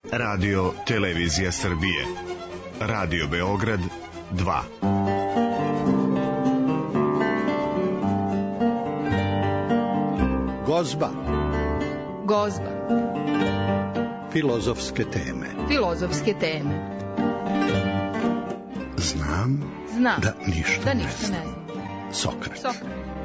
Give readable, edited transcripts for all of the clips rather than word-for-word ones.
Radio Televizija Srbije. Radio Beograd 2. Gozba. Gozba. Filozofske teme. Filozofske teme. Znam da ništa ne znam. Sokrat.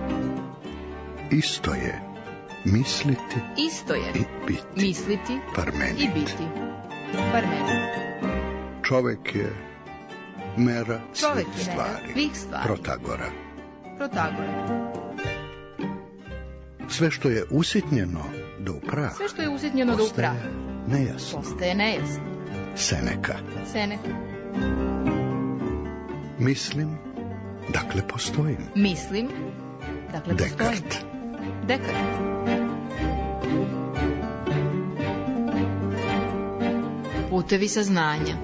Isto je misliti i biti. Misliti Parmenid. i biti. Parmenid. Čovek je mera Čovek svih je mera svih stvari. Protagora. Sve što je usitnjeno do praha. Sve što je usitnjeno do praha. Nejasno. Postaje nejasno. Seneka. Mislim, dakle postojim. Mislim, dakle postojim. Dekart. Putevi saznanja.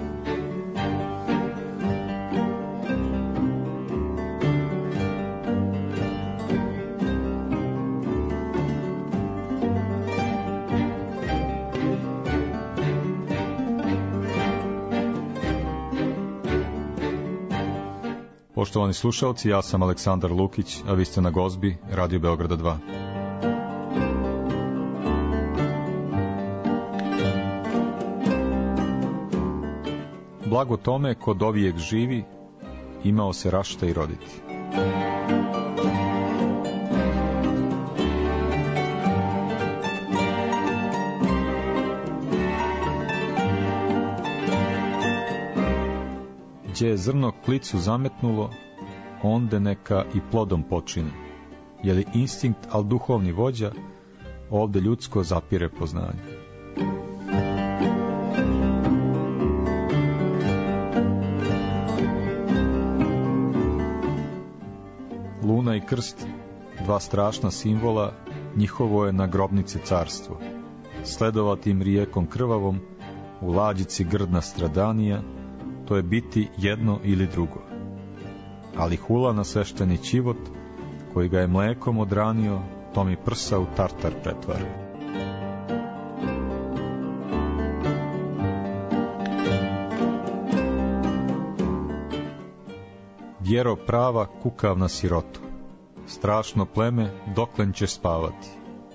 Poštovani slušalci, ja sam Aleksandar Lukić, a vi ste na Gozbi, Radio Beograda 2. Blago tome ko dovijek živi, imao se rašta i roditi. Gdje je zrno klicu zametnulo, onde neka i plodom počine. Je li instinkt, al duhovni vođa, ovde ljudsko zapire poznanje. Luna i krst, dva strašna simbola, njihovo je na grobnici carstvo. Sledovati im rijekom krvavom, u lađici grdna stradanija, to je biti jedno ili drugo. Ali hula na svešteni ćivot, koji ga je mlekom odranio, to mi prsa u tartar pretvara. Vjero prava kukav na sirotu, strašno pleme doklen ćeš spavati.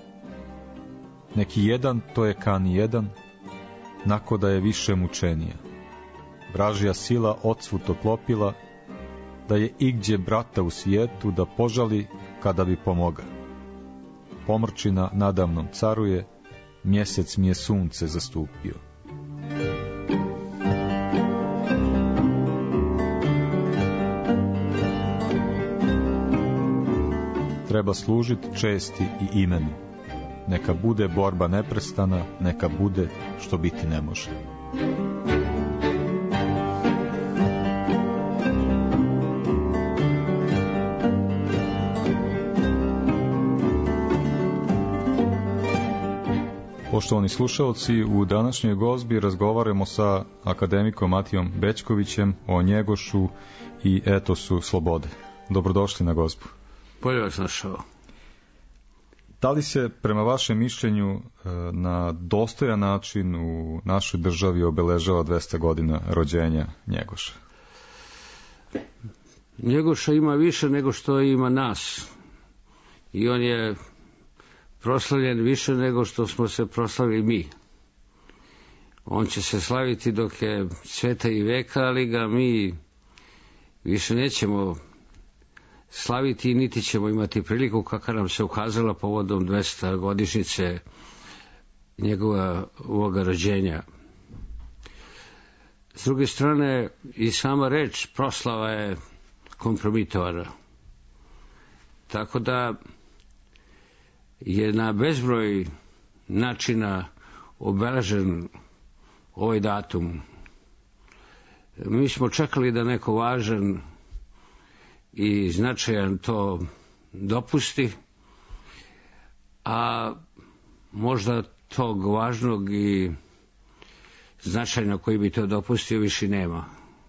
Neki jedan, to je kan jedan, nako da je više mučenija. Vražija sila odsvut oklopila, da je igdje brata u svijetu da požali kada bi pomoga. Pomrčina nadamnom caruje, mjesec mi je sunce zastupio. Treba služiti česti i imenu. Neka bude borba neprestana, neka bude što biti ne može. Poštovani slušalci, u današnjoj Gozbi razgovaramo sa akademikom Matijom Bećkovićem o Njegošu i etosu slobode. Dobrodošli na Gozbu. Bolje vas našao. Da li se, prema vašem mišljenju, na dostojan način u našoj državi obeležava 200 godina rođenja Njegoša? Njegoša ima više nego što ima nas. I on je proslavljen više nego što smo se proslavili mi. On će se slaviti dok je sveta i veka, ali ga mi više nećemo slaviti, niti ćemo imati priliku kakva nam se ukazala povodom 200 godišnjice njegovog rođenja. S druge strane, i sama reč proslava je kompromitovana. Tako da je na bezbroj načina obeležen ovaj datum. Mi smo čekali da neko važan i značajan to dopusti, a možda tog važnog i značajnog koji bi to dopustio više nema.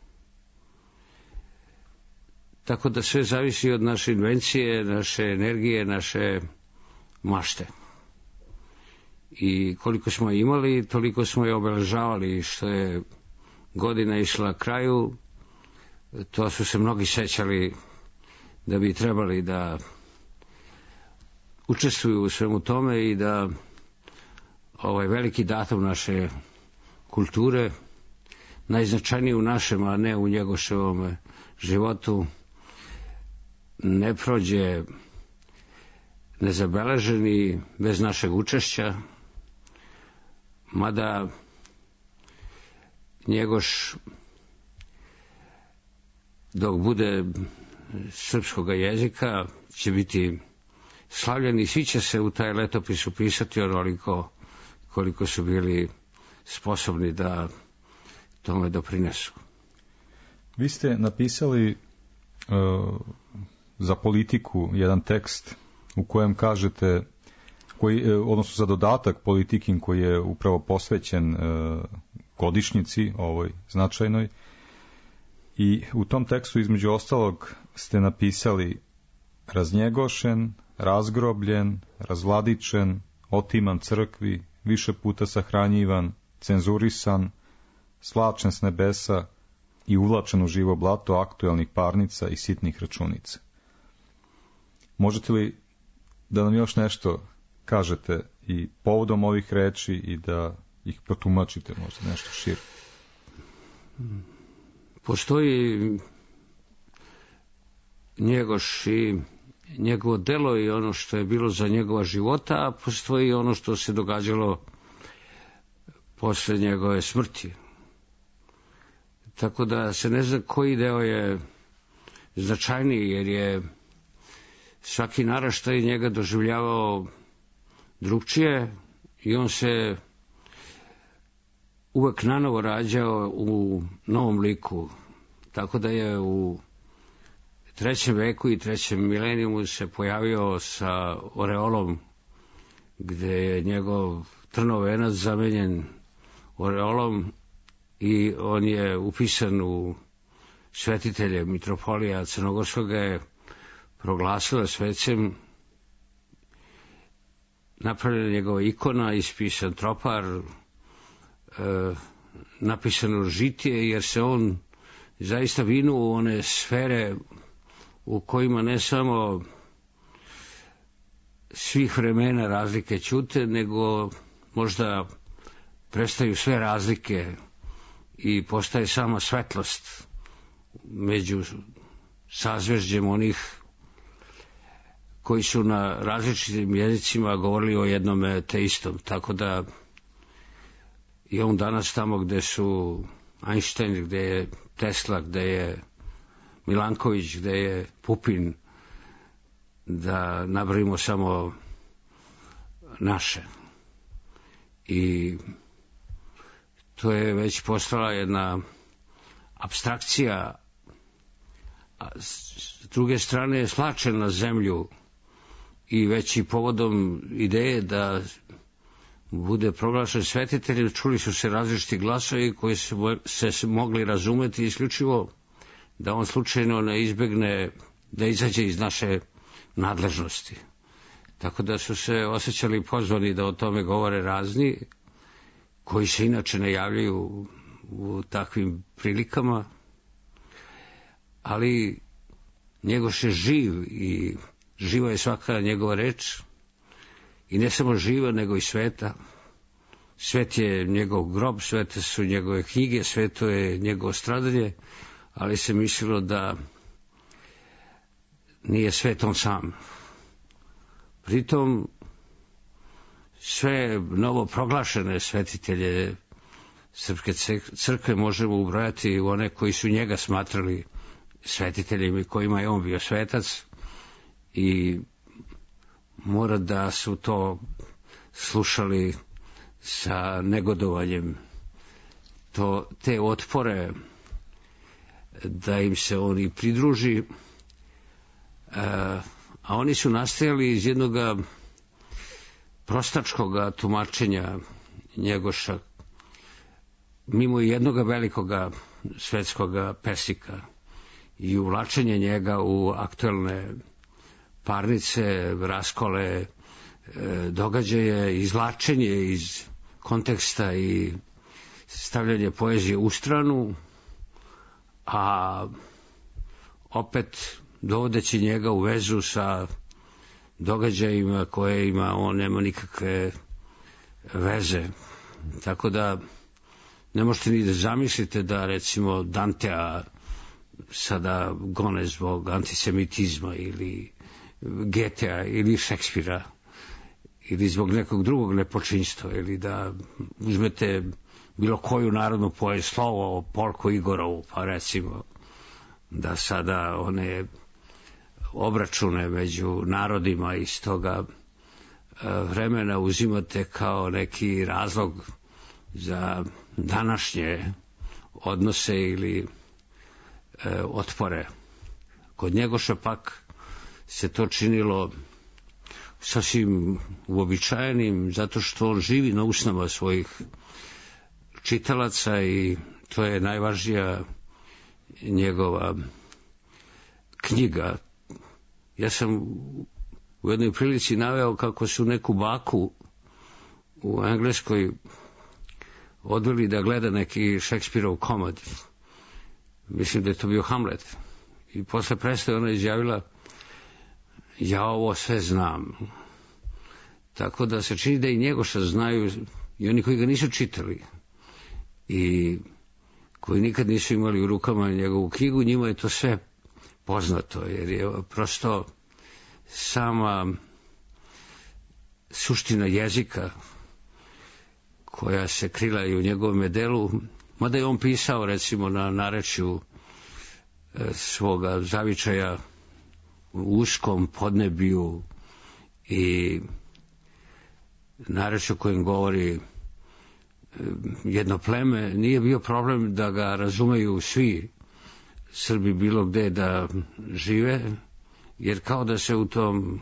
Tako da sve zavisi od naše invencije, naše energije, naše mašte. i koliko smo imali, toliko smo je obeležavali. Što je godina išla kraju, to su se mnogi sećali da bi trebali da učestvuju u svemu tome i da ovaj veliki datum naše kulture, najznačajniji u našem, a ne u Njegoševom životu, ne prođe nezabeleženi bez našeg učešća, mada Njegoš, dok bude srpskog jezika, će biti slavljen i svi će se u taj letopis upisati onoliko koliko su bili sposobni da tome doprinesu. Vi ste napisali za Politiku jedan tekst u kojem kažete, odnosno za dodatak Politikin koji je upravo posvećen godišnjici ovoj značajnoj, i u tom tekstu između ostalog ste napisali: raznjegošen, razgrobljen, razvladičen, otiman crkvi, više puta sahranjivan, cenzurisan, slačen s nebesa i uvlačen u živo blato aktuelnih parnica i sitnih računica. Možete li da nam još nešto kažete i povodom ovih reči i da ih protumačite možda nešto šire? Postoji Njegoš i njegovo delo i ono što je bilo za njegova života, a postoji ono što se događalo posle njegove smrti. Tako da se ne zna koji deo je značajniji, jer je svaki naraštaj njega doživljavao drugčije i on se uvek nanovo rađao u novom liku. Tako da je u 3. veku i 3. milenijumu se pojavio sa oreolom, gde je njegov trnov venac zamenjen oreolom i on je upisan u svetitelje. Mitropolija Crnogorskoga je proglasila svecem, napravljena njegova ikona, ispisan tropar, napisano žitije, jer se on zaista vinuo u one sfere u kojima ne samo svih vremena razlike ćute, nego možda prestaju sve razlike i postaje sama svetlost među sazvežđem onih koji su na različitim jezicima govorili o jednom te istom. Tako da i on danas tamo gde su Einstein, gde je Tesla, gde je Milanković, gde je Pupin, da nabrojimo samo naše. I to je već postala jedna apstrakcija, a s druge strane je slačen na zemlju i već i povodom ideje da bude proglašen svetiteljem, čuli su se različiti glasovi koji su se mogli razumeti isključivo da on slučajno ne izbegne da izađe iz naše nadležnosti. Tako da su se osjećali pozvani da o tome govore razni, koji se inače ne javljaju u takvim prilikama, ali Njegoš je živ i živa je svaka njegova reč, i ne samo živa, nego i sveta. Svet je njegov grob, svete su njegove knjige, sveto je njegovo stradanje, ali se mislilo da nije svet on sam. Pritom sve novo proglašene svetitelje Srpske crkve možemo ubrojati u one koji su njega smatrali svetiteljima i kojima je on bio svetac, i mora da su to slušali sa negodovanjem, te otpore da im se oni pridruži, a oni su nastajali iz jednog prostačkog tumačenja Njegoša, mimo jednog velikog svetskog pesnika, i uvlačenje njega u aktuelne parnice, raskole, događaje, izvlačenje iz konteksta i stavljanje poezije u stranu, a opet dovodeći njega u vezu sa događajima kojima on nema nikakve veze. Tako da ne možete ni da zamislite da recimo Dantea sada gone zbog antisemitizma ili Goethea ili Šekspira ili zbog nekog drugog nepočinstva, ili da uzmete bilo koju narodnu poeziju, slovo o Polku Igorovu, pa recimo da sada one obračune među narodima iz toga vremena uzimate kao neki razlog za današnje odnose ili otpore. Kod Njegoša pak se to činilo sasvim uobičajenim, zato što on živi na usnama svojih čitalaca i to je najvažnija njegova knjiga. Ja sam u jednoj prilici naveo kako su neku baku u Engleskoj odveli da gleda neki Šekspirov komad. Mislim da je to bio Hamlet. I posle predstave ona izjavila: ja ovo sve znam. Tako da se čini da i Njegoša znaju i oni koji ga nisu čitali i koji nikad nisu imali u rukama njegovu knjigu, njima je to sve poznato, jer je prosto sama suština jezika koja se krila i u njegovom delu, mada je on pisao recimo na narečju svoga zavičaja u uskom podnebju i narečju kojim govori jedno pleme, nije bio problem da ga razumeju svi Srbi bilo gde da žive, jer kao da se u tom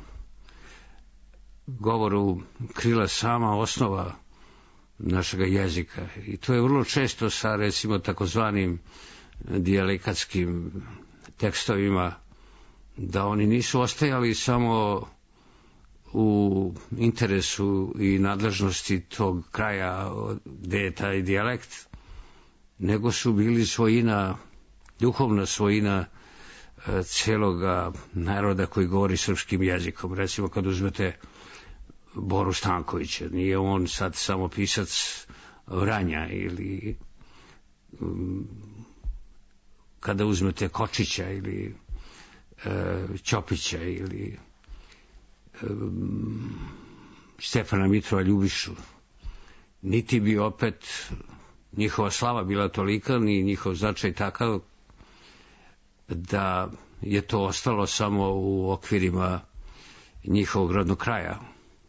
govoru krila sama osnova našega jezika. I to je vrlo često sa recimo takozvanim dijalekatskim tekstovima, da oni nisu ostajali samo u interesu i nadležnosti tog kraja gde je taj dijalekt, nego su bili svojina, duhovna svojina cijeloga naroda koji govori srpskim jezikom. Recimo kad uzmete Boru Stankovića, nije on sad samo pisac Vranja, ili kada uzmete Kočića ili Ćopića ili Stefana Mitrova Ljubišu, niti bi opet njihova slava bila tolika, ni njihov značaj takav da je to ostalo samo u okvirima njihovog rodnog kraja.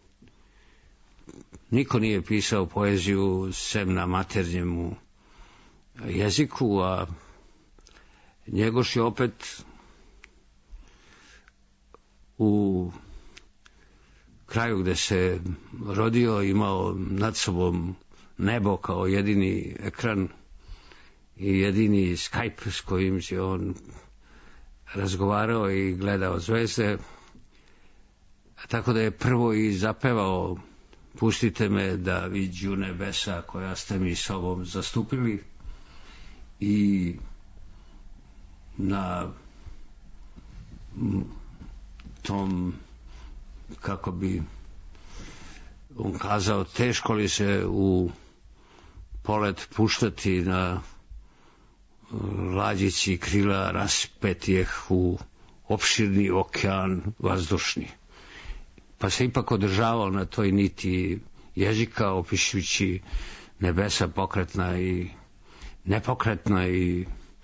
Niko nije pisao poeziju sem na maternjemu jeziku, a Njegoš je opet u kraju gde se rodio imao nad sobom nebo kao jedini ekran i jedini Skype s kojim je on razgovarao i gledao zvezde, tako da je prvo i zapevao Pustite me da viđu nebesa koja ste mi sobom zastupili, i na tom, kako bi on kazao, teško li se u polet puštati na lađici krila raspetijeh u opširni okean vazdušni. Pa se ipak održavao na toj niti jezika, opisujući nebesa pokretna i nepokretna i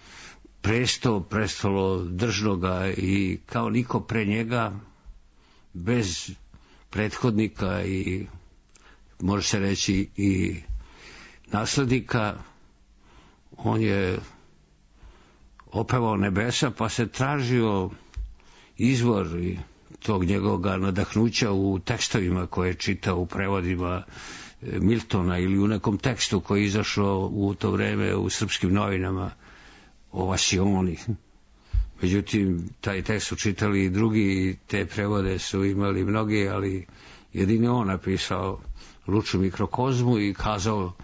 prestolo držnoga, i kao niko pre njega, bez prethodnika i može se reći i naslednika, on je opevao nebesa, pa se tražio izvor tog njegovog nadahnuća u tekstovima koje je čitao u prevodima Miltona ili u nekom tekstu koji je izašao u to vreme u srpskim novinama, Ovasioni. Međutim, taj tekst su čitali i drugi, te prevode su imali mnogi, ali jedini on napisao Luču mikrokozmu i kazao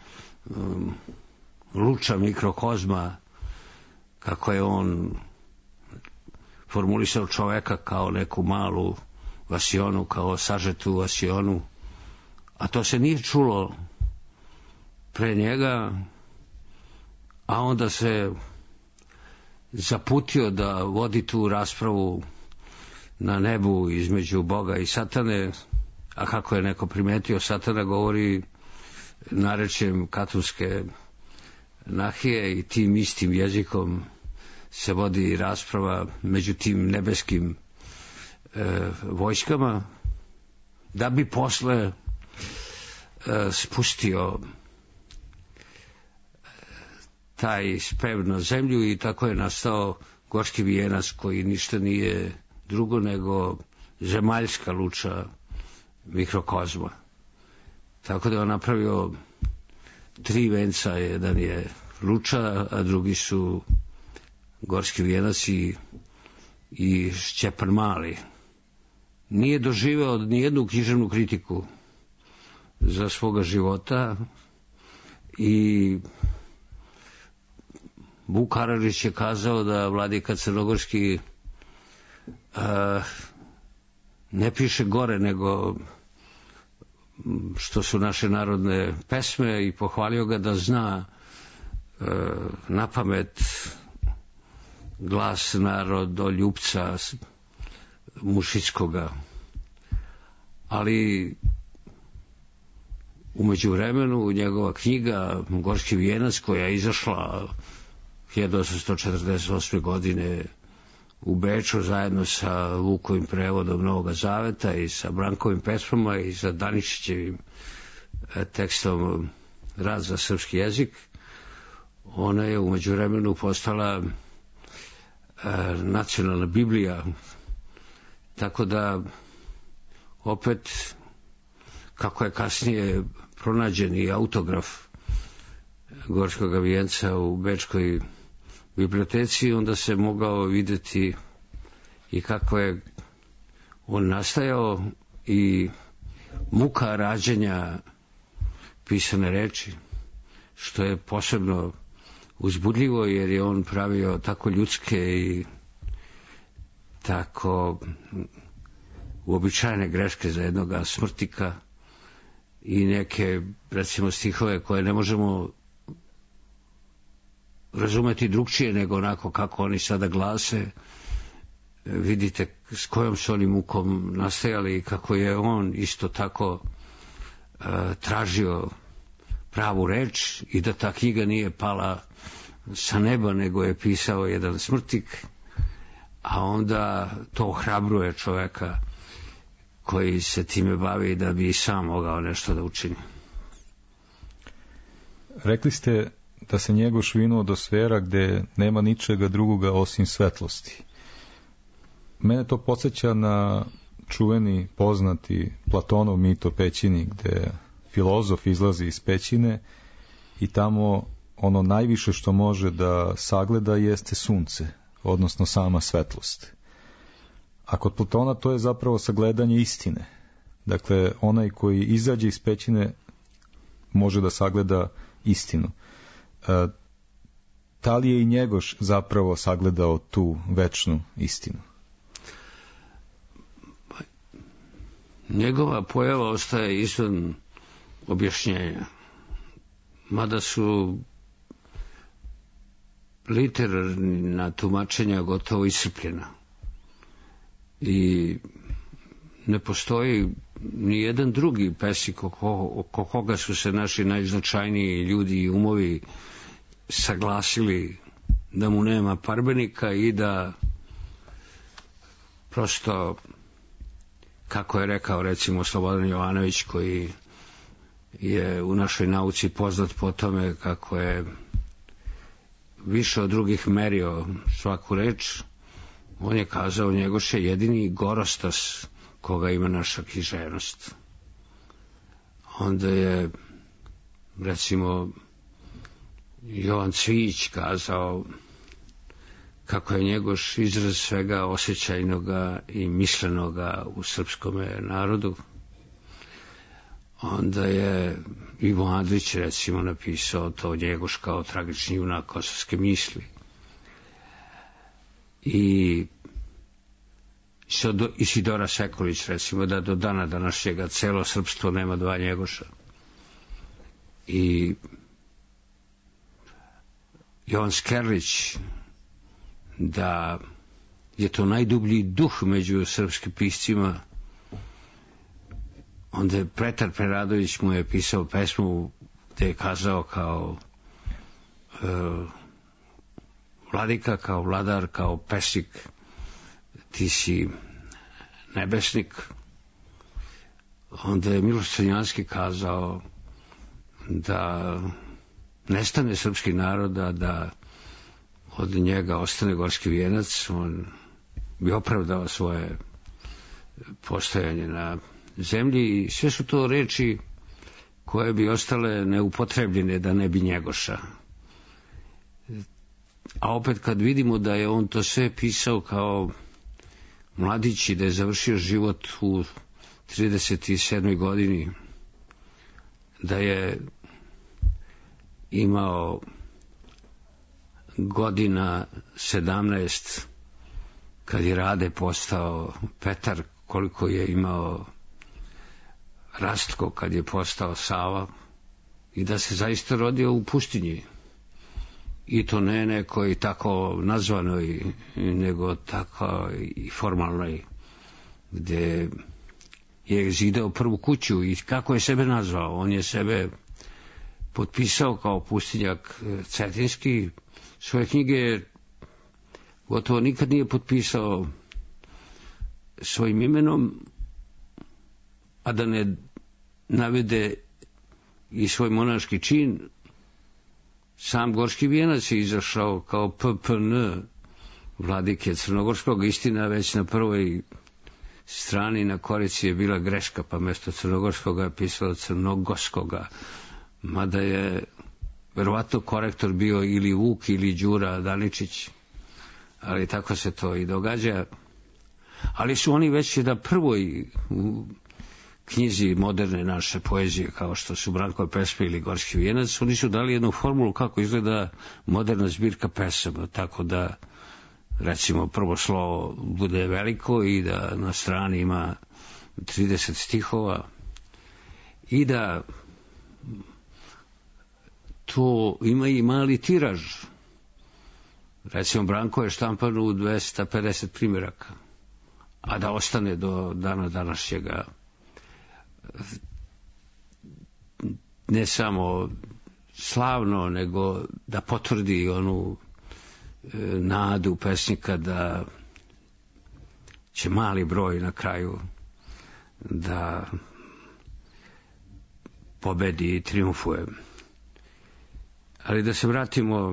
Luča mikrokozma, kako je on formulisao čoveka kao neku malu vasionu, kao sažetu vasionu, a to se nije čulo pre njega, a onda se zaputio da vodi tu raspravu na nebu između Boga i Satane, a kako je neko primetio, Satana govori narečjem katunske nahije i tim istim jezikom se vodi rasprava među tim nebeskim vojskama, da bi posle spustio taj spev na zemlju i tako je nastao Gorski vijenac, koji ništa nije drugo nego zemaljska Luča mikrokozma. Tako da je on napravio 3 venca, jedan je Luča, a drugi su Gorski vijenac i Šćepan Mali. Nije doživeo nijednu književnu kritiku za svoga života i Vuk Karadžić je kazao da vladika Crnogorski ne piše gore nego što su naše narodne pesme i pohvalio ga da zna napamet glas narodoljupca Mušickoga. Ali u međuvremenu njegova knjiga Gorski vijenac, koja je izašla 1848. godine u Beču zajedno sa Vukovim prevodom Novog Zaveta i sa Brankovim pesmama i sa Daničićevim tekstom Rad za srpski jezik, ona je u međuvremenu postala nacionalna Biblija, tako da opet, kako je kasnije pronađen i autograf Gorskog vijenca u Bečkoj biblioteci, onda se mogao videti i kako je on nastajao i muka rađenja pisane reči, što je posebno uzbudljivo, jer je on pravio tako ljudske i tako uobičajene greške za jednoga smrtika i neke, recimo, stihove koje ne možemo razumeti drugčije nego onako kako oni sada glase. Vidite s kojom su oni mukom nastajali i kako je on isto tako tražio pravu reč i da ta knjiga nije pala sa neba, nego je pisao jedan smrtik, a onda to ohrabruje čoveka koji se time bavi da bi i sam mogao nešto da učini. Rekli ste da se Njegoš vinuo do sfera gde nema ničega drugoga osim svetlosti. Mene to podsjeća na čuveni, poznati Platonov mit o pećini, gde filozof izlazi iz pećine i tamo ono najviše što može da sagleda jeste sunce, odnosno sama svetlost. A kod Platona to je zapravo sagledanje istine. Dakle, onaj koji izađe iz pećine može da sagleda istinu. Da li je i Njegoš zapravo sagledao tu večnu istinu? Njegova pojava ostaje izvan objašnjenja, mada su literarna tumačenja gotovo iscrpljena i ne postoji ni jedan drugi pesnik oko koga su se naši najznačajniji ljudi i umovi saglasili da mu nema parbenika i da prosto, kako je rekao recimo Slobodan Jovanović, koji je u našoj nauci poznat po tome kako je više od drugih merio svaku reč, on je kazao: Njegoš je jedini gorostas koga ima naša književnost. Onda je recimo Jovan Cvijić kazao kako je Njegoš izraz svega osjećajnoga i mislenoga u srpskome narodu. Onda je Ivo Andrić recimo napisao to Njegoš kao tragični junak kosovske misli. I Isidora Sekulić recimo da do dana današnjega celo srpstvo nema dva Njegoša. I Jovan Skerlić da je to najdublji duh među srpskim piscima. Onda je Pretar Preradović mu je pisao pesmu gde je kazao kao vladika, kao vladar, kao pesnik, ti si nebesnik. Onda je Miloš Crnjanski kazao da nestane srpski naroda, da od njega ostane gorski vijenac, on bi opravdao svoje postojanje na zemlji i sve su to reči koje bi ostale neupotrebljene da ne bi Njegoša. A opet kad vidimo da je on to sve pisao kao mladić i da je završio život u 37. godini, da je imao godina 17 kad je Rade postao Petar, koliko je imao Rastko kad je postao Sava, i da se zaista rodio u pustinji, i to ne nekoj tako nazvanoj, nego tako i formalnoj, gde je zidao prvu kuću. I kako je sebe nazvao? On je sebe potpisao kao pustinjak cetinski. Svoje knjige gotovo nikad nije potpisao svojim imenom, a da ne navede i svoj monaški čin. Sam gorski vijenac je izašao kao PPN vladike crnogorskog. Istina, već na prvoj strani na korici je bila greška, pa mjesto crnogorskoga je pisalo crnogorskoga, mada je verovatno korektor bio ili Vuk ili Đura Daničić, ali tako se to i događa. Ali su oni već na prvoj knjizi moderne naše poezije, kao što su Brankove pesme ili Gorski vijenac, oni su dali jednu formulu kako izgleda moderna zbirka pesama, tako da recimo prvo slovo bude veliko i da na strani ima 30 stihova i da to ima i mali tiraž. Recimo Branko je štampan u 250 primjeraka, a da ostane do dana današnjega ne samo slavno, nego da potvrdi onu nadu pesnika da će mali broj na kraju da pobedi i triumfuje. Ali da se vratimo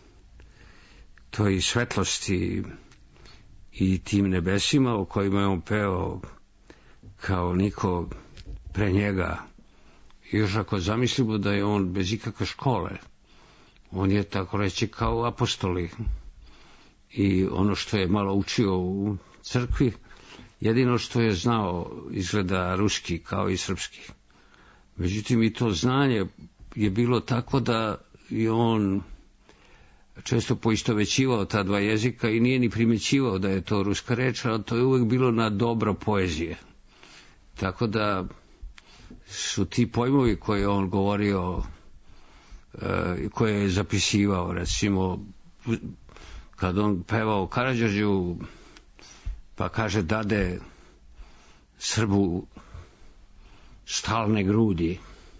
toj svetlosti i tim nebesima o kojima je on peo kao niko pre njega. Još ako zamislimo da je on bez ikakve škole, on je tako reći kao apostoli, i ono što je malo učio u crkvi, jedino što je znao izgleda ruski kao i srpski. Međutim, i to znanje je bilo tako da je on često poistovećivao ta dva jezika i nije ni primećivao da je to ruska reč, ali to je uvek bilo na dobro poezije. Tako da su ti pojmovi koje on govorio, koje je zapisivao, recimo kad on pevao Karađorđu, pa kaže dade Srbu stalne grudi,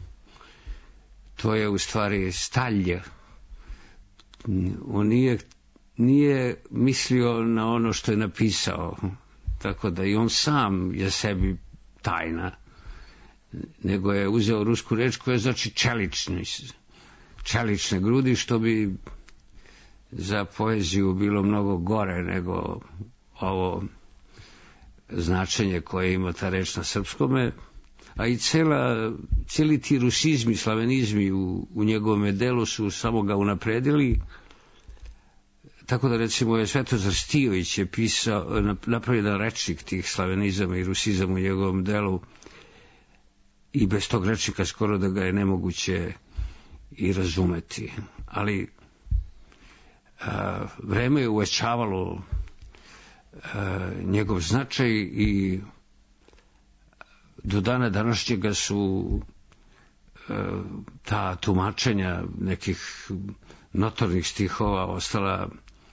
to je u stvari stalje. On nije mislio na ono što je napisao, tako da i on sam je sebi tajna, nego je uzeo rusku reč koja znači čelične grudi, što bi za poeziju bilo mnogo gore nego ovo značenje koje ima ta reč na srpskome. A i cijeli ti rusizmi, slavenizmi u njegovom delu su samo ga unapredili. Tako da recimo je Svetozar Stijović je napravio jedan rečnik tih slavenizama i rusizama u njegovom delu, i bez tog rečnika skoro da ga je nemoguće i razumeti. Ali vreme je uvećavalo njegov značaj i do dana današnjega su ta tumačenja nekih notornih stihova ostala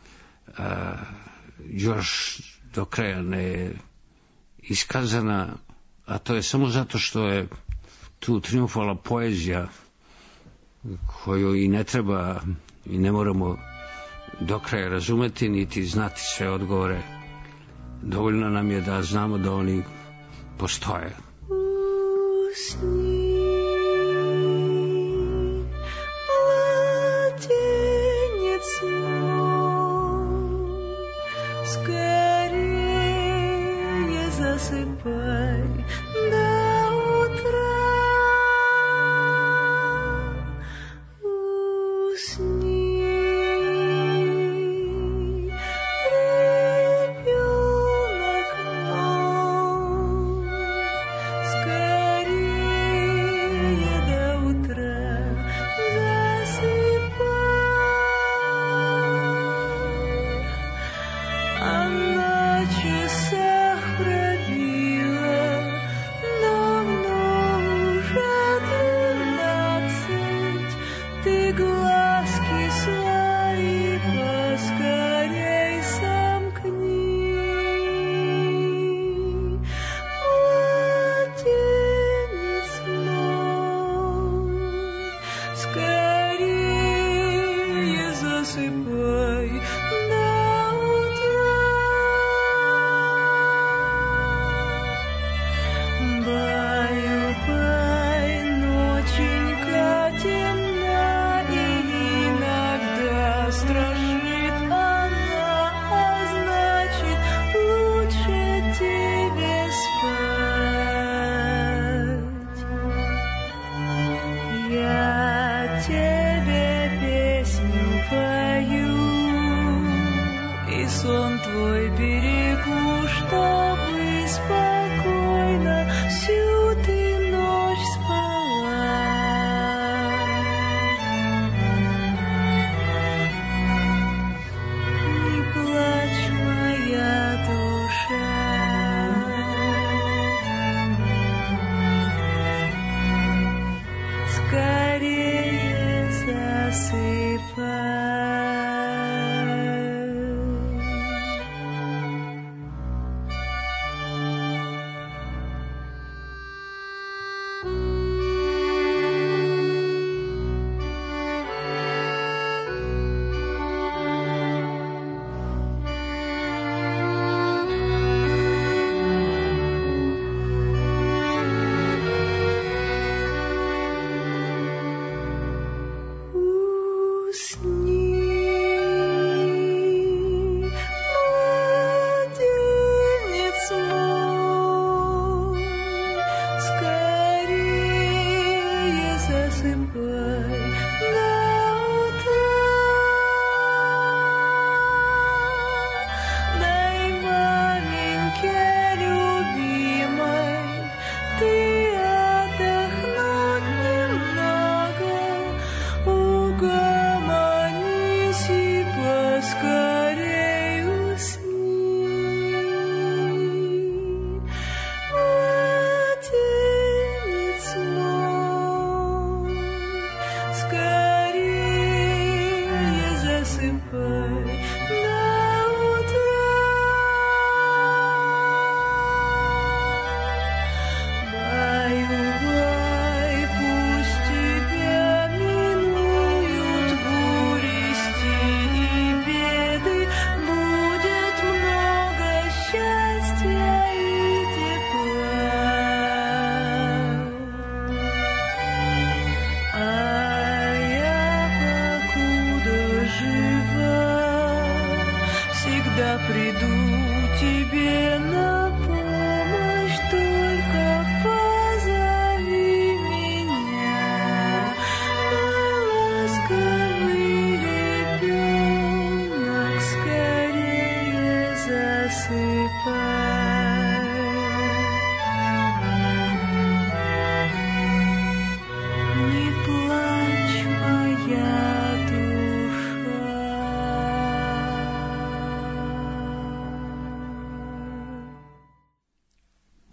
još do kraja ne iskazana, a to je samo zato što je tu triumfala poezija koju i ne treba i ne moramo do kraja razumeti niti znati sve odgovore. Dovoljno nam je da znamo da oni postoje.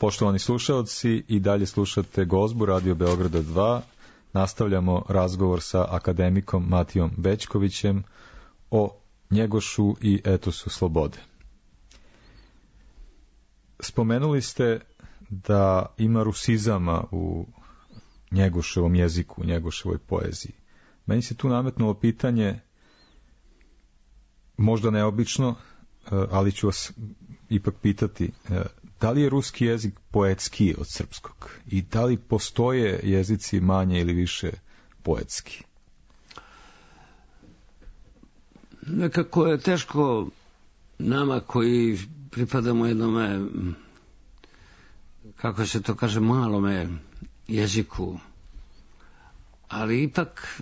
Poštovani slušalci, i dalje slušate Gozbu Radio Beograda 2. Nastavljamo razgovor sa akademikom Matijom Bećkovićem o Njegošu i etosu slobode. Spomenuli ste da ima rusizama u Njegoševom jeziku, u Njegoševoj poeziji. Meni se tu nametnulo pitanje, možda neobično, ali ću vas ipak pitati, da li je ruski jezik poetskiji od srpskog i da li postoje jezici manje ili više poetski? Nekako je teško nama koji pripadamo jednome, kako se to kaže, malome jeziku, ali ipak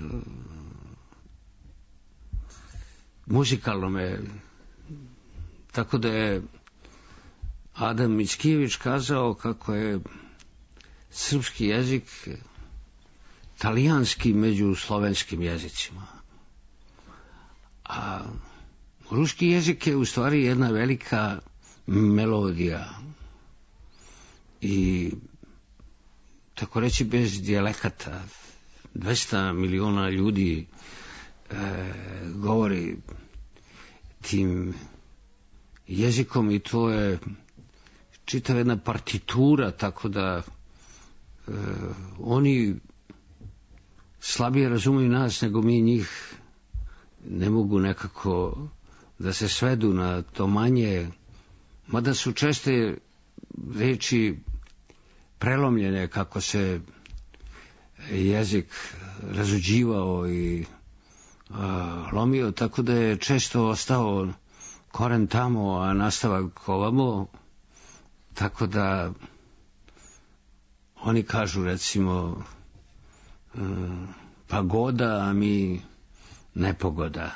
muzikalnome. Tako da je Adam Mickijević kazao kako je srpski jezik talijanski među slovenskim jezicima. A ruski jezik je u stvari jedna velika melodija i, tako reći, bez dijalekata. 200 miliona ljudi govori tim jezikom i to je čitava jedna partitura, tako da oni slabije razumeju nas nego mi njih. Ne mogu nekako da se svedu na to manje, mada su česte reči prelomljene kako se jezik razuđivao i lomio, tako da je često ostao koren tamo, a nastavak ovamo, tako da oni kažu, recimo, pagoda, a mi nepogoda.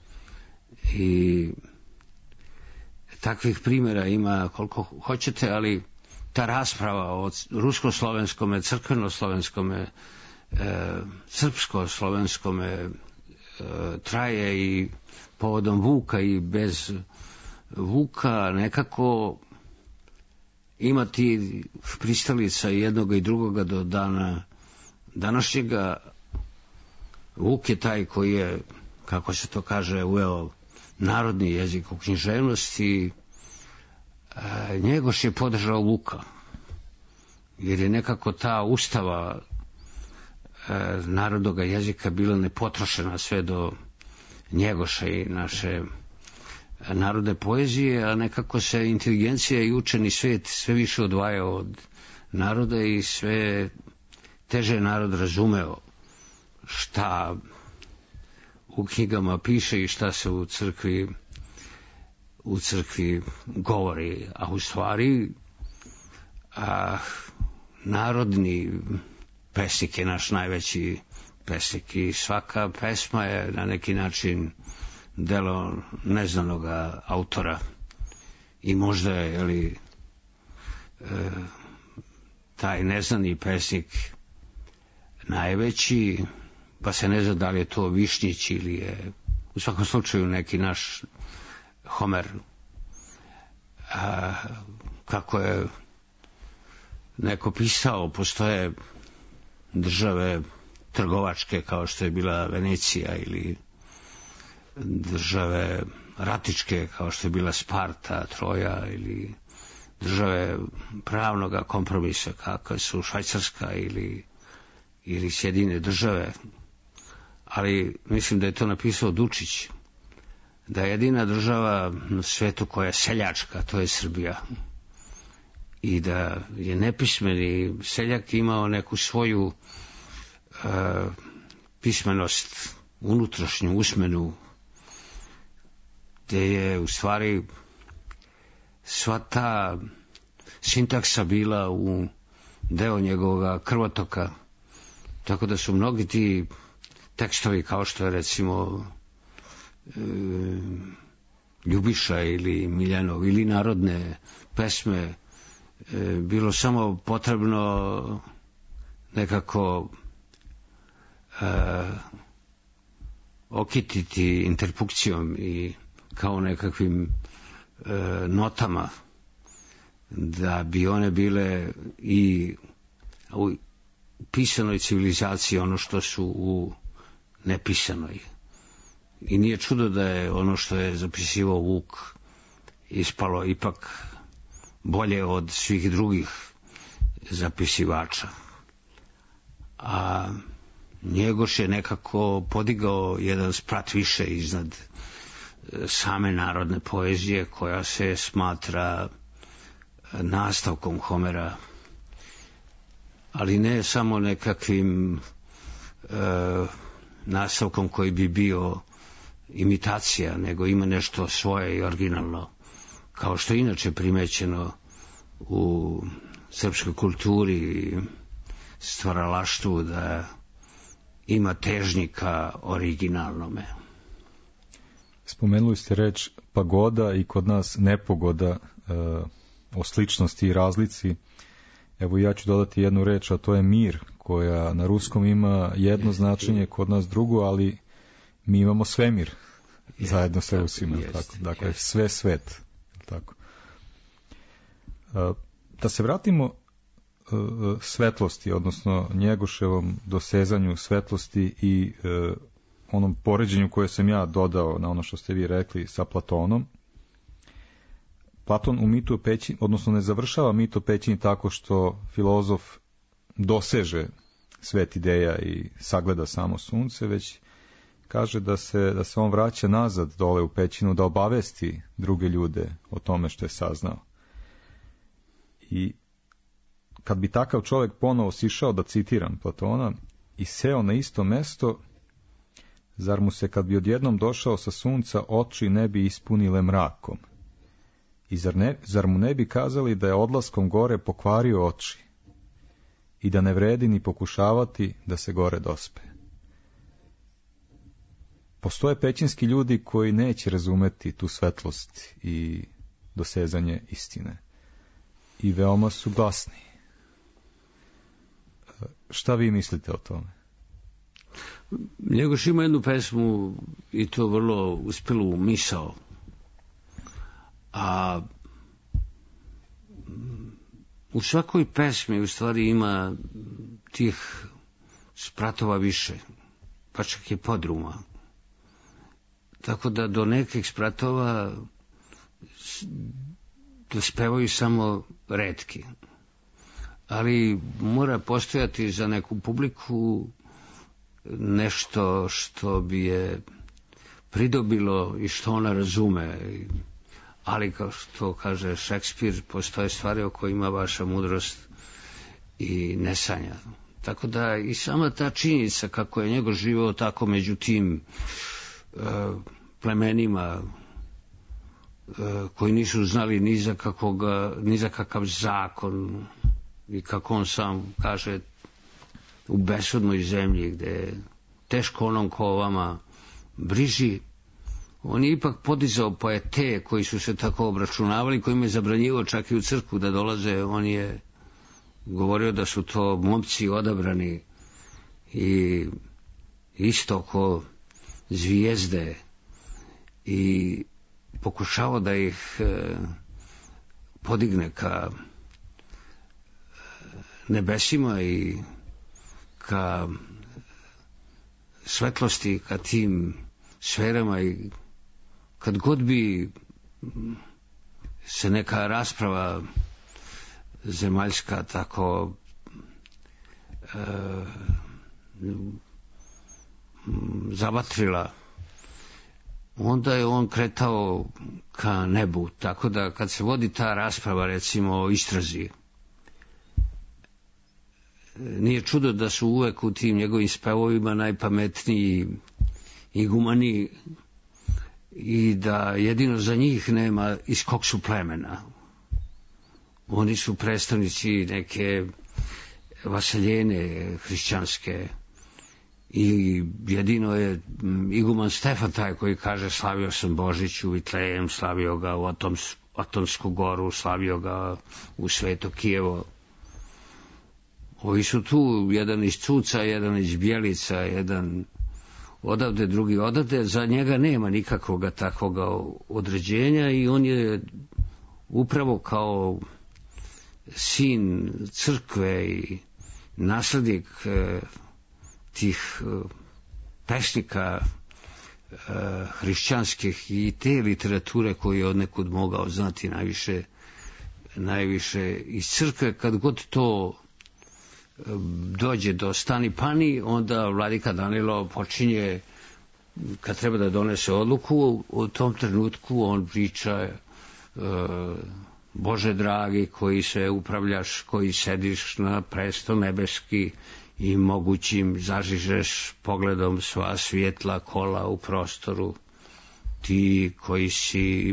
I takvih primjera ima koliko hoćete, ali ta rasprava o rusko-slovenskome, crkveno-slovenskome, srpsko-slovenskome traje i povodom Vuka i bez Vuka. Nekako imati pristalica jednog i drugoga do dana današnjega. Vuk je taj koji je, kako se to kaže, uveo narodni jezik u književnost i Njegoš je podržao Vuka, jer je nekako ta ustava narodnog jezika bila nepotrošena sve do Njegoša i naše narodne poezije, a nekako se inteligencija i učeni svet sve više odvajao od naroda i sve teže narod razumeo šta u knjigama piše i šta se u crkvi govori, a u stvari narodni pesnik je naš najveći pesnik i svaka pesma je na neki način delo neznanog autora i možda je taj neznani pesnik najveći, pa se ne zna da li je to Višnjić ili je u svakom slučaju neki naš Homer. Kako je neko pisao, postoje države trgovačke kao što je bila Venecija ili države ratičke kao što je bila Sparta, Troja ili države pravnog kompromisa kakve su Švajcarska ili Sjedinjene države. Ali mislim da je to napisao Dučić, da je jedina država na svetu koja je seljačka, to je Srbija. I da je nepismeni seljak imao neku svoju pismenost, unutrašnju, usmenu, gde je u stvari sva ta sintaksa bila u deo njegovog krvotoka, tako da su mnogi ti tekstovi kao što je recimo Ljubiša ili Miljanov ili narodne pesme bilo samo potrebno nekako okititi interpunkcijom i kao nekakvim notama da bi one bile i u pisanoj civilizaciji ono što su u nepisanoj. I nije čudo da je ono što je zapisivao Vuk ispalo ipak bolje od svih drugih zapisivača. A Njegoš je nekako podigao jedan sprat više iznad same narodne poezije, koja se smatra nastavkom Homera, ali ne samo nekakvim nastavkom koji bi bio imitacija, nego ima nešto svoje i originalno, kao što je inače primećeno u srpskoj kulturi i stvaralaštvu, da ima težnjika originalnome. Spomenuli ste reč pagoda i kod nas nepogoda, o sličnosti i razlici. Evo ja ću dodati jednu reč, a to je mir, koja na ruskom ima jedno značenje, kod nas drugo, ali mi imamo svemir zajedno sa Rusima. Dakle, sve svet. Tako. Da se vratimo svetlosti, odnosno Njegoševom dosezanju svetlosti i onom poređenju koje sam ja dodao na ono što ste vi rekli sa Platonom. Platon u mitu o pećini, odnosno ne završava mit o pećini tako što filozof doseže svet ideja i sagleda samo sunce, već kaže da se on vraća nazad dole u pećinu da obavesti druge ljude o tome što je saznao. I kad bi takav čovjek ponovo sišao, da citiram Platona, i seo na isto mesto, zar mu se kad bi odjednom došao sa sunca oči ne bi ispunile mrakom? I zar mu ne bi kazali da je odlaskom gore pokvario oči i da ne vredi ni pokušavati da se gore dospe? Postoje pećinski ljudi koji neće razumeti tu svetlost i dosezanje istine. I veoma su glasni. Šta vi mislite o tome? Njegoš ima jednu pesmu i to vrlo uspjelu misao. A u svakoj pesmi u stvari ima tih spratova više, pa čak i podruma. Tako da do nekih spratova dospevaju samo retki. Ali mora postojati za neku publiku nešto što bi je pridobilo i što ona razume. Ali kao što kaže Šekspir, postoje stvari o kojima vaša mudrost i ne sanja. Tako da i sama ta činjenica kako je njegov živeo tako među tim plemenima koji nisu znali ni za kakav zakon, i kako on sam kaže, u besudnoj zemlji gde je teško onom ko vama briži, on je ipak podizao poete koji su se tako obračunavali, kojim je zabranjivo čak i u crkvu da dolaze. On je govorio da su to momci odabrani i isto ko zvijezde, i pokušavao da ih podigne ka nebesima i ka svetlosti, ka tim sferama. I kad god bi se neka rasprava zemaljska tako zavatrila, onda je on kretao ka nebu. Tako da kad se vodi ta rasprava, recimo o istrazi, nije čudo da su uvek u tim njegovim spevovima najpametniji igumani i da jedino za njih nema iz kog su plemena. Oni su predstavnici neke vaseljene hrišćanske i jedino je iguman Stefan taj koji kaže slavio sam Božić u Vitlejem, slavio ga u Atomsku goru, slavio ga u Sveto Kijevo. Ovi su tu, jedan iz Cuca, jedan iz Bjelica, jedan odavde, drugi odavde. Za njega nema nikakvog takvog određenja i on je upravo kao sin crkve i naslednik tih pesnika hrišćanskih i te literature koju je odnekud mogao znati najviše iz crkve. Kad god to dođe do stani pani, onda vladika Danilo počinje, kad treba da donese odluku, u tom trenutku on priča Bože dragi, koji se upravljaš, koji sediš na prestol nebeski i mogućim zažižeš pogledom sva svjetla kola u prostoru, ti koji si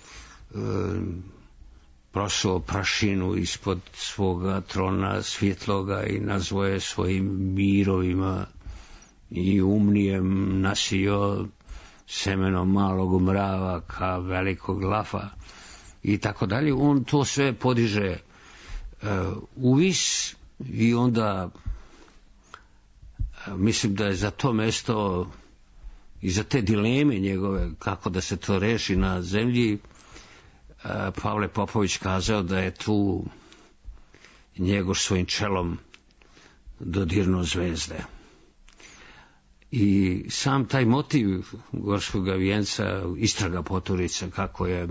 prosuo prašinu ispod svoga trona svjetloga i nazvao je svojim mirovima i umnijem nasio semenom malog mrava ka velikog lafa i tako dalje. On to sve podiže uvis i onda mislim da je za to mesto i za te dileme njegove kako da se to reši na zemlji Pavle Popović kazao da je tu Njegoš svojim čelom dodirnuo zvezde. I sam taj motiv Gorskog vijenca, istraga poturica, kako je,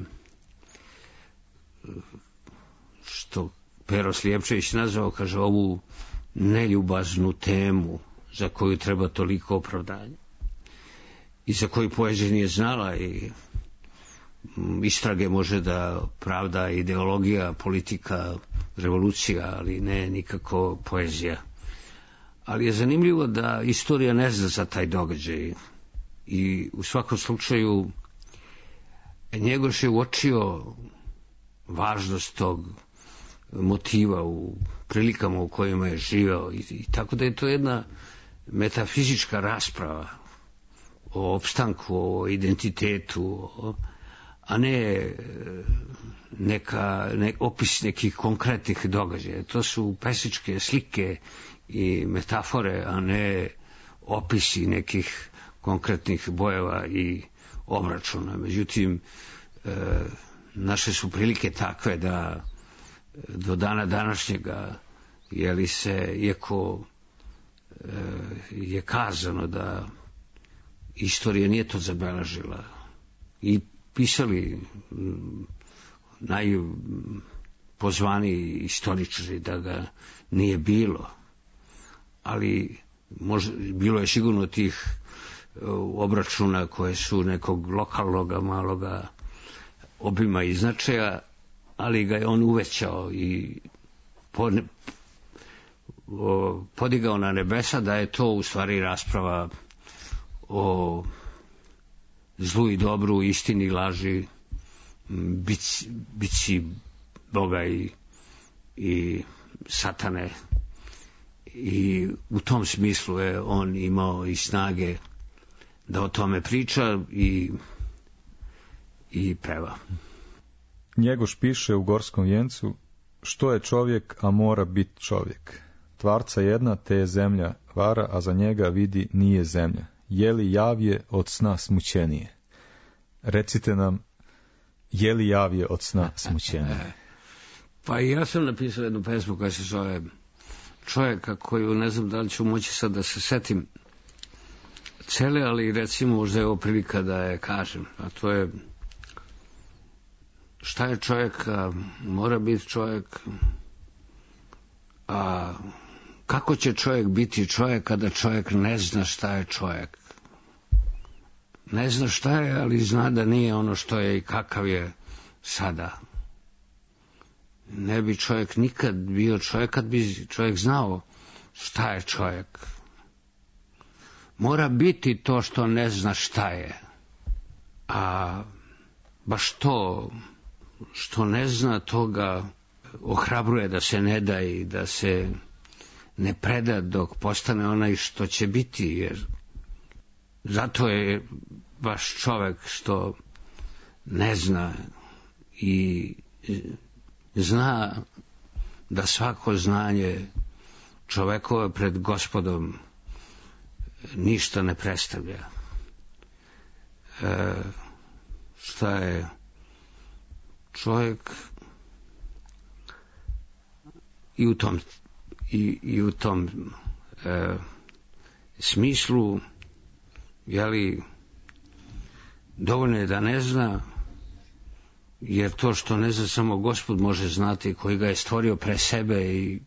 što Pero Slijepčević nazvao, kaže, ovu neljubaznu temu za koju treba toliko opravdanja i za koju poezija nije znala i istrage može da pravda ideologija, politika, revolucija, ali ne nikako poezija. Ali je zanimljivo da istorija ne zna za taj događaj i u svakom slučaju Njegoš je uočio važnost tog motiva u prilikama u kojima je živeo i tako da je to jedna metafizička rasprava o opstanku, o identitetu, a ne opis nekih konkretnih događaja. To su pesničke slike i metafore, a ne opisi nekih konkretnih bojeva i obračuna. Međutim, naše su prilike takve da do dana današnjega, iako je kazano da istorija nije to zabeležila i pisali najpozvaniji istoričari da ga nije bilo, ali bilo je sigurno tih obračuna koje su nekog lokalnog maloga obima i značaja, ali ga je on uvećao i podigao na nebesa da je to u stvari rasprava o zlu i dobru, istini i laži, bici Boga i satane, i u tom smislu je on imao i snage da o tome priča i peva. Njegoš piše u Gorskom vijencu: što je čovjek, a mora biti čovjek. Tvarca jedna, te je zemlja vara, a za njega vidi nije zemlja. Je li javje od sna smućenije? Recite nam, je li javje od sna smućenije? Pa i ja sam napisao jednu pesmu koja se zove Čovjeka, koju ne znam da li ću moći sad da se setim cele, ali recimo možda je ovo prilika da je kažem. A to je: šta je čovjek, mora biti čovjek, a kako će čovjek biti čovjek kada čovjek ne zna šta je čovjek? Ne zna šta je, ali zna da nije ono što je i kakav je sada. Ne bi čovjek nikad bio čovjek kad bi čovjek znao šta je čovjek. Mora biti to što ne zna šta je. A baš to što ne zna, toga ohrabruje da se ne da i da se ne preda dok postane onaj što će biti, jer zato je baš čovjek što ne zna i zna da svako znanje čovjekove pred Gospodom ništa ne predstavlja. Šta je čovjek? i u tom smislu, jeli, dovoljno je da ne zna, jer to što ne zna samo Gospod može znati, koji ga je stvorio pre sebe i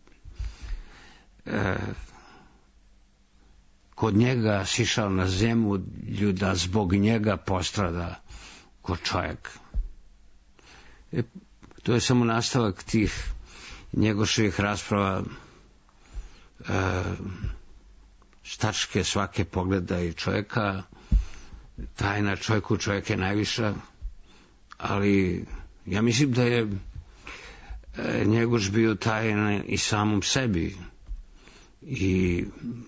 kod njega sišao na zemlju da zbog njega postrada ko čovjek. To je samo nastavak tih njegovih rasprava, tačke svake pogleda i čovjeka, tajna čovjeku, čovjek je najviša, ali ja mislim da je Njegoš bio tajan i samom sebi i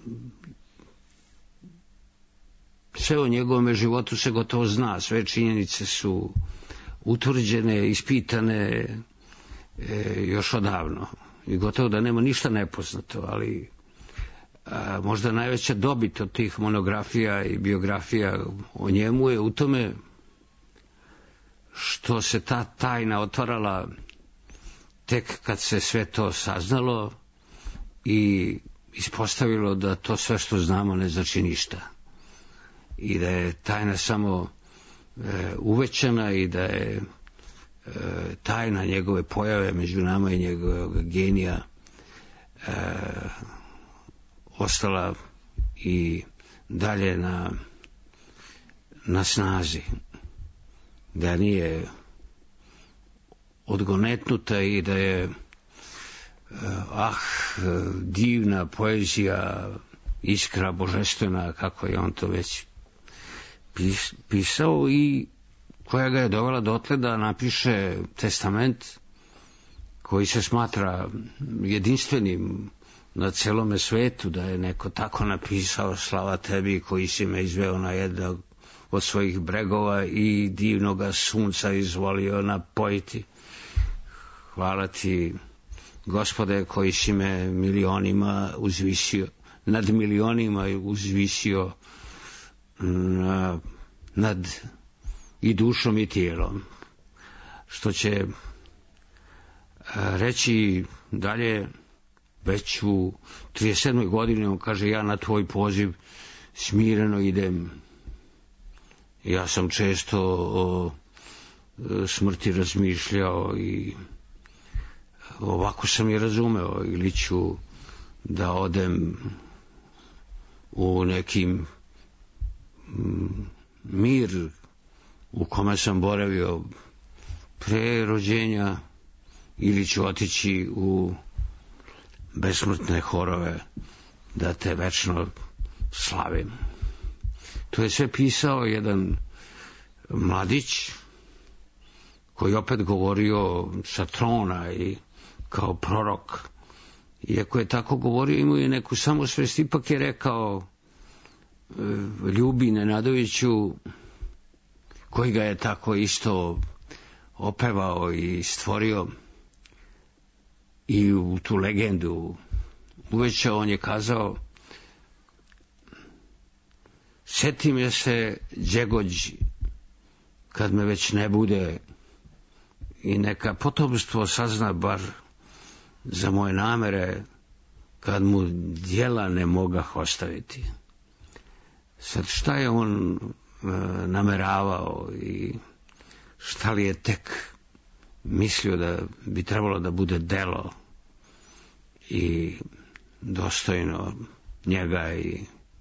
sve o njegovom životu se gotovo zna, sve činjenice su utvrđene, ispitane još odavno i gotovo da nema ništa nepoznato, ali možda najveća dobit od tih monografija i biografija o njemu je u tome što se ta tajna otvarala tek kad se sve to saznalo i ispostavilo da to sve što znamo ne znači ništa i da je tajna samo uvećana i da je tajna njegove pojave među nama i njegovog genija ostala i dalje na snazi, da nije odgonetnuta i da je divna poezija, iskra božestvena, kako je on to već pisao, i koja ga je dovela dotle da napiše testament koji se smatra jedinstvenim na celome svetu, da je neko tako napisao: slava tebi koji si me izveo na jednog od svojih bregova i divnoga sunca izvolio napojiti. Hvala ti, Gospode, koji si me milionima uzvisio, nad milionima uzvisio nad i dušom i tijelom. Što će reći dalje, već u 37. godini on kaže: ja na tvoj poziv smireno idem. Ja sam često o smrti razmišljao i ovako sam je razumeo, ili ću da odem u nekim mir u kome sam boravio pre rođenja, ili ću otići u besmrtne horove da te večno slavim. To je sve pisao jedan mladić koji opet govorio sa trona i kao prorok. Iako je tako govorio, imao je neku samosvest, ipak je rekao Ljubi Nenadoviću, koji ga je tako isto opevao i stvorio i u tu legendu uvećao. On je kazao: sjeti me se, Đegođ, kad me već ne bude, i neka potomstvo sazna bar za moje namere, kad mu djela ne mogah ostaviti. Sad, šta je on nameravao i šta li je tek mislio da bi trebalo da bude delo i dostojno njega i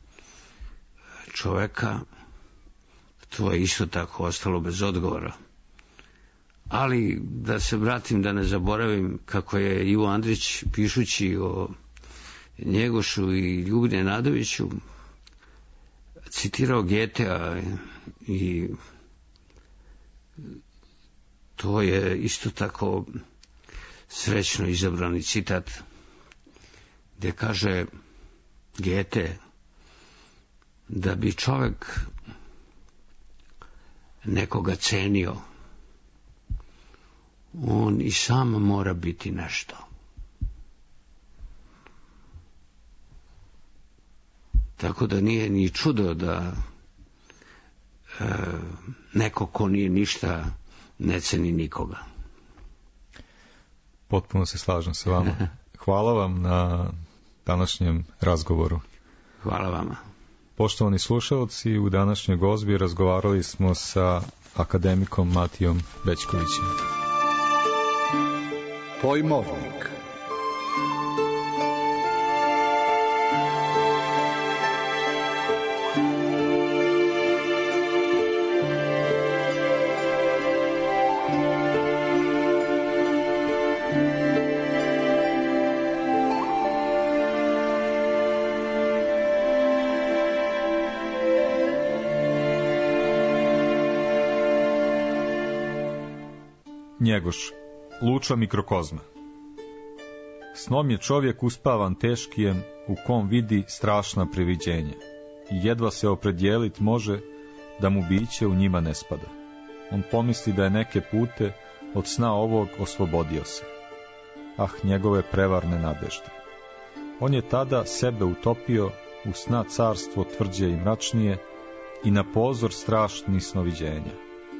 čoveka, to je isto tako ostalo bez odgovora. Ali da se vratim, da ne zaboravim kako je Ivo Andrić, pišući o Njegošu i Ljubi Nenadoviću, citirao Getea, i to je isto tako srećno izabrani citat, gdje kaže Gete da bi čovjek nekoga cenio, on i sam mora biti nešto. Tako da nije ni čudo da neko ko nije ništa ne ceni nikoga. Potpuno se slažem sa vama. hvala vam na današnjem razgovoru. Hvala vama. Poštovani slušalci, u današnjoj gozbi razgovarali smo sa akademikom Matijom Bećkovićem. Pojmovnik. Njegoš, luča mikrokozma. Snom je čovjek uspavan teškijem u kom vidi strašna priviđenja i jedva se opredijelit može da mu biće u njima ne spada. On pomisli da je neke pute od sna ovog oslobodio se. Ah, njegove prevarne nadežde. On je tada sebe utopio u sna carstvo tvrđe i mračnije i na pozor strašnih snoviđenja.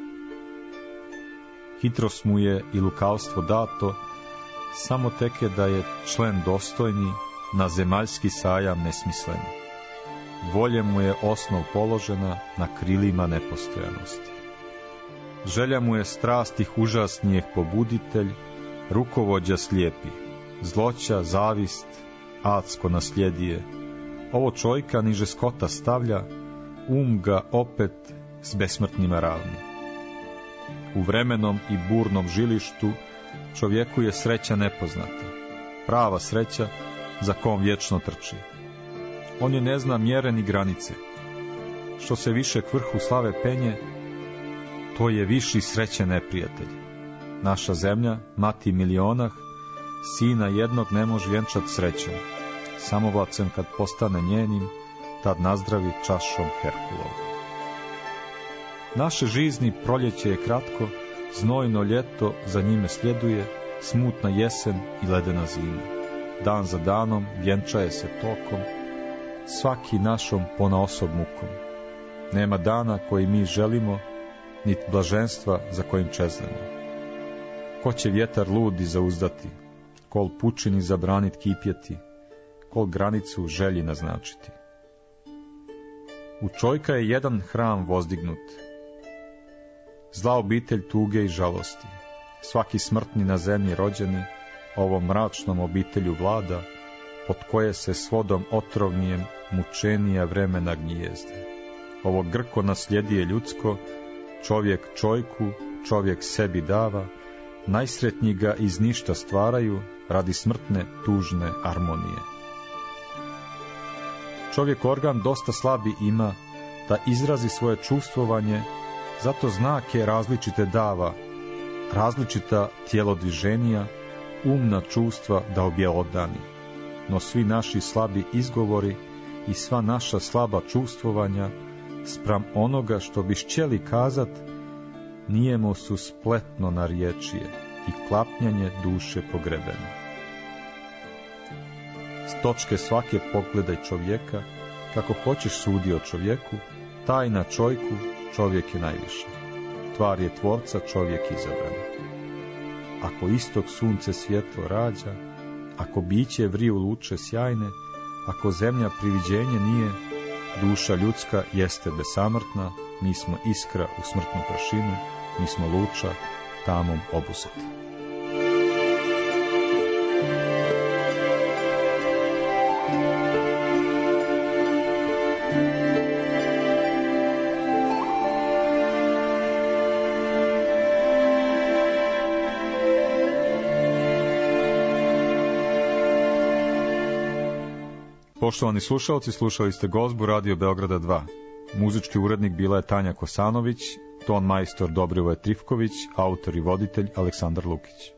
Hitrost mu je i lukavstvo dato, samo teke da je člen dostojni, na zemaljski sajam nesmisleni. Volje mu je osnov položena na krilima nepostojanosti. Želja mu je strastih užasnijeg pobuditelj, rukovođa slijepi, zloća, zavist, adsko naslijedije. Ovo čovjeka niže skota stavlja, ga opet s besmrtnima ravni. U vremenom i burnom žilištu čovjeku je sreća nepoznata, prava sreća za kom vječno trči. On je ne zna mjere ni granice. Što se više k vrhu slave penje, to je viši sreće neprijatelj. Naša zemlja, mati milionah, sina jednog ne može vjenčat srećom. Samovlacem kad postane njenim, tad nazdravi čašom Herkulovom. Naše žizni proljeće je kratko, znojno ljeto za njime sljeduje, smutna jesen i ledena zima. Dan za danom vjenčaje se tokom, svaki našom ponaosob mukom. Nema dana koji mi želimo, niti blaženstva za kojim čeznemo. Ko će vjetar ludi zauzdati, kol pučini zabranit kipjeti, kol granicu želji naznačiti. U čovjeka je jedan hram vozdignut, zla obitelj tuge i žalosti. Svaki smrtni na zemlji rođeni ovom mračnom obitelju vlada, pod koje se svodom otrovnijem mučenija vremena gnijezde. Ovo grko naslijedije ljudsko, čovjek čojku, čovjek sebi dava, najsretnji ga iz ništa stvaraju radi smrtne tužne armonije. Čovjek organ dosta slabi ima da izrazi svoje čuvstvovanje, zato znake različite dava, različita tjelodviženija, umna čuvstva da objelodani. No svi naši slabi izgovori i sva naša slaba čuvstvovanja spram onoga što bi šćeli kazat, nijemo su spletno na riječije i klapnjanje duše pogrebene. S točke svake pogledaj čovjeka, kako hoćeš sudi o čovjeku, taj na čojku čovjek je najviše. Tvar je tvorca, čovjek izabran. Ako istog sunce svjetlo rađa, ako biće vriju luče sjajne, ako zemlja priviđenje nije, duša ljudska jeste besamrtna, mi smo iskra u smrtnu prašinu, mi smo luča tamom obuzeti. Poštovani slušalci, slušali ste gozbu Radio Beograda 2. Muzički urednik bila je Tanja Kosanović, ton majstor Dobrivoje Trifković, autor i voditelj Aleksandar Lukić.